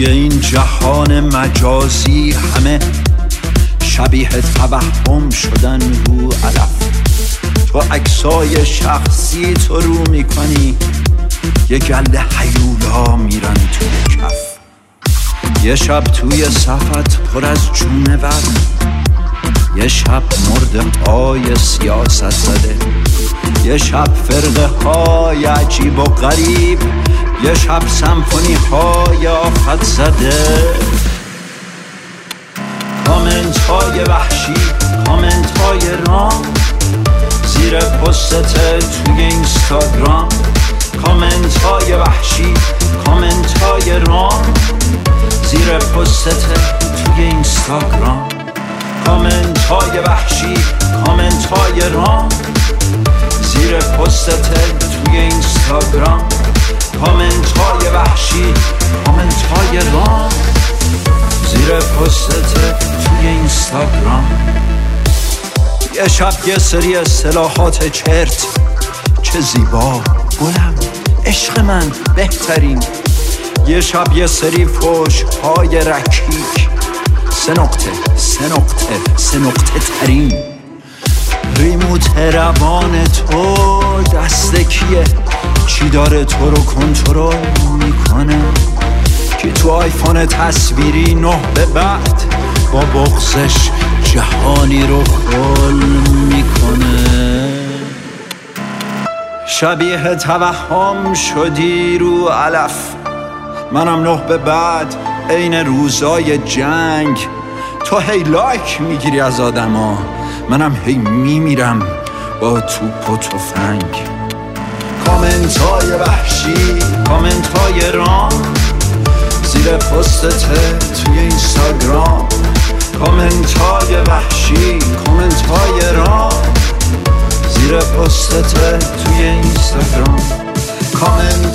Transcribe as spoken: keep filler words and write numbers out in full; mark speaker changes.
Speaker 1: توی این جهان مجازی همه شبیه توهم شدن رو علف. تو عکسای شخصی تو رو میکنی، یه گله هیولا میرن توی کف. یه شب توی صفت پر از جونه ور، یه شب مرده های سیاست زده، یه شب فرقه های عجیب و غریب، یه شب سمفونی های آفت زده. کامنت های وحشی، کامنت های رام زیر پستت توی اینستاگرام. کامنت های وحشی، کامنت های رام زیر پستت توی اینستاگرام. کامنت های وحشی، کامنت های رام زیر پستت توی اینستاگرام. کامنت های وحشی، کامنت های رام زیر پستت توی اینستاگرام. یه شب یه سری اصطلاحات چرت، چه زیبا، بلند، عشق من، بهترین. یه شب یه سری فوش های رکیک، سه نقطه سه نقطه سه نقطه ترین. ریموت روان تو دست کیه؟ چی داره تو رو کنترل میکنه؟ که تو آیفون تصویری نه به بعد با بغضش جهانی رو خل میکنه. شبیه توهم شدی رو علف، منم نه به بعد عین روزای جنگ. تو هی لایک میگیری از آدما، منم هی میمیرم با توپ و تفنگ. کامنت های وحشی، کامنت های رام زیر پستت توی اینستاگرام. کامنت های وحشی، کامنت های رام زیر پستت توی اینستاگرام. کامنت